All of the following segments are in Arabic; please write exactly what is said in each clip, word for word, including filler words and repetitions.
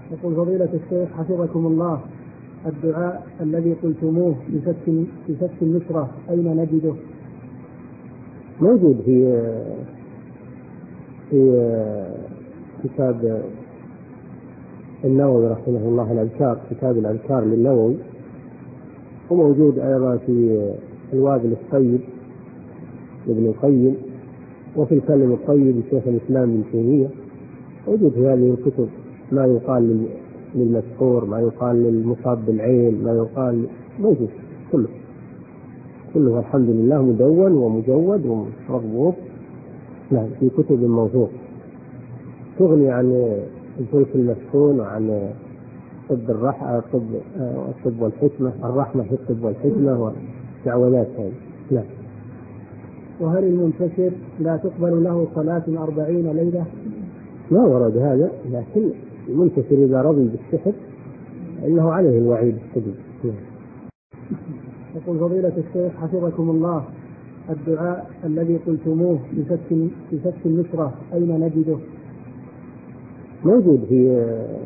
يقول فضيلة الشيخ حفظكم الله، الدعاء الذي قلتموه بفك بفك النشرة أين نجده؟ موجود في في كتاب النووي رحمه الله الأذكار، كتاب الأذكار للنووي، وموجود أيضا في الوابل الطيب لابن القيم، وفي الكلم الطيب لشيخ الإسلام ابن تيمية. موجود في هذه الكتب ما يقال للمسحور، ما يقال للمصاب بالعين، ما يقال، موجود كله كله الحمد لله مدون ومجود ومرغوب نعم في كتب موثوق تغني عن الفلك المسحون وعن طب الرحمة، طب الطب والحكمة، الرحمة في الطب والحكمة والتعوذات هذه. نعم. وهل المنتشر لا تقبل له صلاة أربعين ليلة؟ ما ورد هذا، لكن المنتشر إذا رضي بالسحر إنه عليه الوعيد الشديد. يقول فضيلة الشيخ حفظكم الله، الدعاء الذي قلتموه بفك بفك النشرة أين نجده؟ موجود في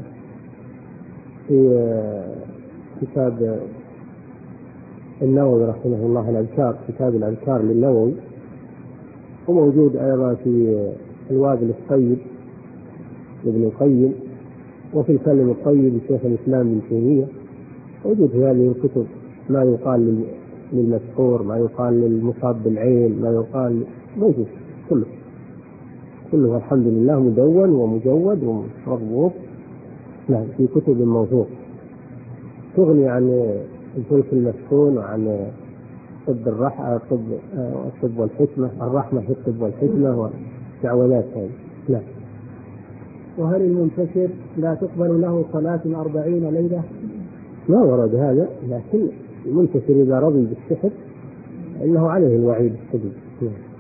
في كتاب النووي رحمه الله الأذكار، كتاب الأذكار للنووي، وموجود أيضا في الوابل الطيب لابن القيم، وفي الكلم الطيب لشيخ الإسلام ابن تيمية. موجود في هذه الكتب ما يقال للمسحور، ما يقال للمصاب بالعين، ما يقال، موجود كله كله الحمد لله مدون ومجود ومرغوب نعم في كتب موثوق تغني عن الفلك المسحون وعن طب الرحمة، طب الطب والحكمة، الرحمة في الطب والحكمة والتعوذات هذه. نعم. وهل المنتشر لا تقبل له صلاة أربعين ليلة؟ ما ورد هذا، لكن المنتشر إذا رضي بالسحر إنه عليه الوعيد الشديد.